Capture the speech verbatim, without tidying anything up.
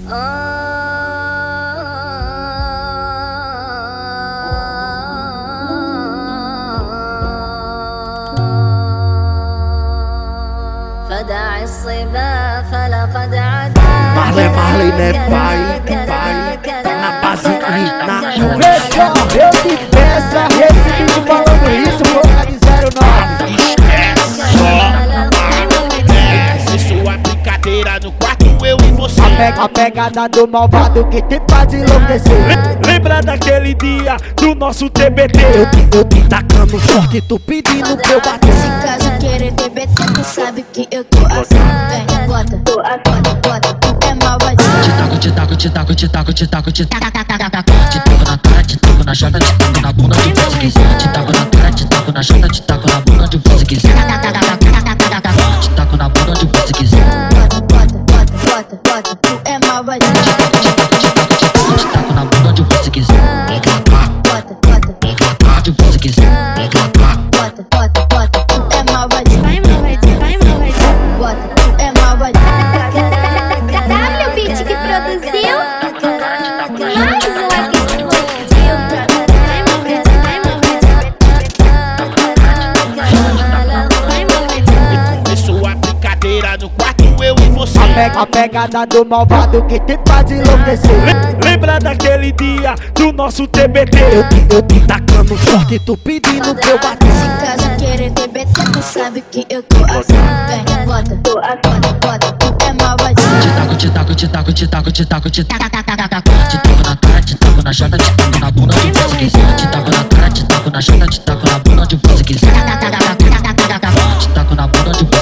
فدع الصبا فلقد عدا Marley, Marley, né pai, pai, tá na base aí, na Fechou, eu te peço, esse vídeo falando isso, boca de zero nove. Esquece sua brincadeira no quarto, eu e você. A, pe a pegada do malvado que te faz enlouquecer. Lembra daquele dia do nosso T B T? Eu te, eu te tacando forte, tu pedindo pra eu bater. Se caso querer T B T, tu sabe que eu tô assim. Vem, bota, bota, bota, tu é malvadinho. Te taco, te taco, te taco, te taco, te taco, te taco, te taco na cara, te taco na chata, te taco na bunda de você quiser. Te taco na cara, te taco na chata, te taco na bunda de você quiser. Te taco na bunda de você quiser. Bota, bota, bota, bota, bota, tu é malvadinho. Te taco na bunda de você quiser. Bota, bota, De você quiser. bota, bota, bota, tu é malvadinho. Vai malvadinho, vai malvadinho. Bota, tu é malvadinho. W Beat que produziu mais um aqui que explodiu. Vai malvadinho, vai malvadinho. Vai malvadinho. É sua brincadeira no quarto, eu e você. A, pe a pegada do malvado que te faz enlouquecer. Lembra daquele dia do nosso T B T? Eu te, eu te tacando forte, tu pedindo pra eu bater. Se caso querer T B T, tu sabe que eu tô assim. Vem, bota, bota, bota, tu é malvadinho. Te taco, te taco, te taco, te taco, te taco, te taco, te taco na cara, te taco na chata, te taco na bunda de você quiser. Te taco na cara, te taco na chata, te taco na bunda de você quiser. Te taco na bunda de